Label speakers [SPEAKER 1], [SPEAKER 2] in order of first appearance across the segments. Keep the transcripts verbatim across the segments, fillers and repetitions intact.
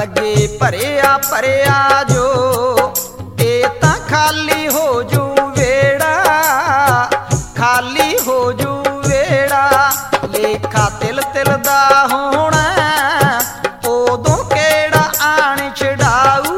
[SPEAKER 1] लगे भरिया भरिया जो ये तां खाली हो जू वेड़ा, खाली हो जू वेड़ा। लेखा तिल तिल दा होना उदों केड़ा आण छड़ाऊ।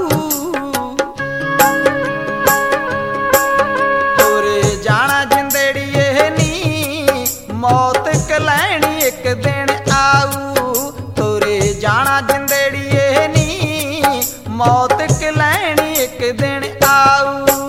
[SPEAKER 1] तुरे जाना जिंदड़िए नी मौत कलैनी एक दिन आऊ। तुरे जाना जिंदड़िए नी मौत कलैनी एक दिन आऊ।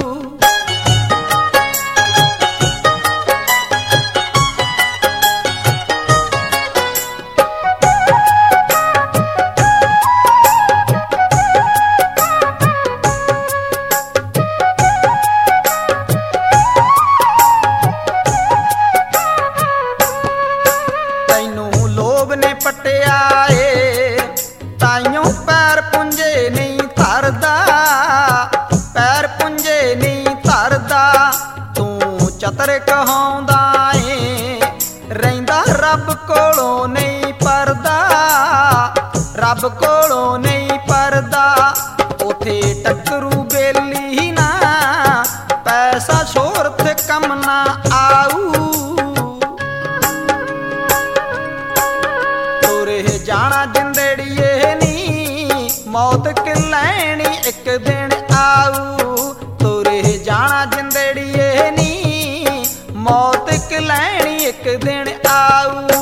[SPEAKER 1] पटिया ताइयों पैर पुंजे नहीं धरदा, पैर पुंजे नहीं धरदा। तू चतर कहाउंदा ए रहिंदा रब कोलों नहीं परदा, रब कोलों नहीं परदा। उथे टकरू बेली ना पैसा शोहरत कम ना आऊ। जाना जिंदड़िए नी मौत कलैनी एक दिन आऊ। तुरे जाना जिंदड़िए नी मौत कलैनी एक दिन आऊ।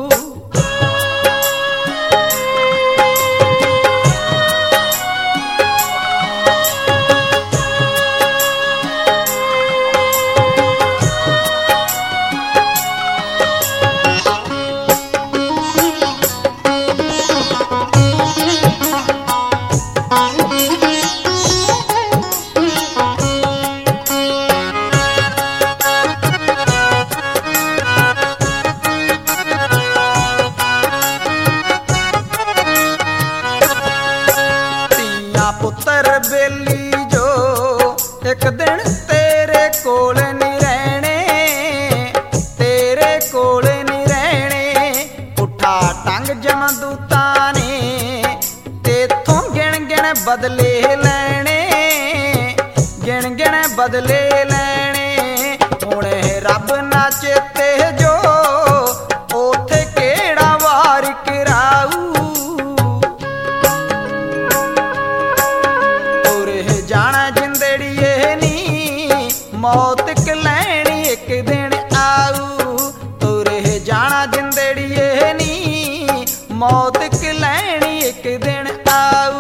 [SPEAKER 1] पुत्र बेली जो एक दिन तेरे कोल नहीं रहने, तेरे कोल नहीं रहने। उठा टंग जमदूता ने तेथों गिण गिण बदले लैने, गिण गिण बदले लैने। हुण रब ना चेते जो ओथे केड़ा वार कराऊ। जाना जिंदड़िए नी मौत कलैनी एक दिन आऊ। तुरे जाना जिंदड़िए नी मौत कलैनी एक दिन आऊ।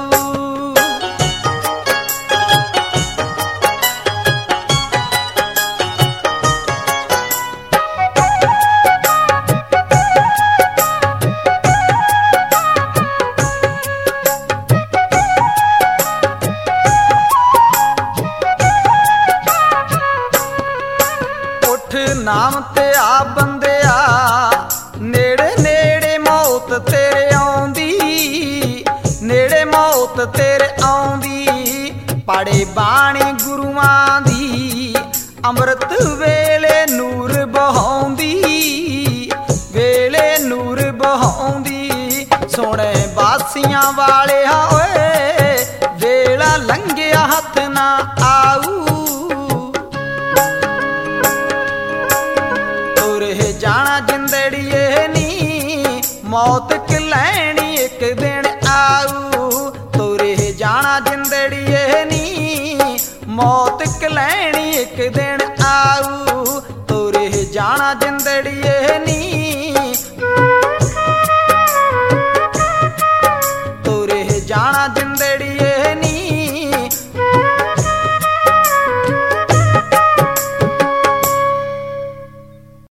[SPEAKER 1] नाम ते आ बंदिया नेड़े नेड़े मौत तेरे आउंदी, नेड़े मौत तेरे आउंदी। पाड़े बाणी गुरुआं दी अमृत वेले नूर बहाउंदी, वेले नूर बहाउंदी। सोने बासियां वाले ओए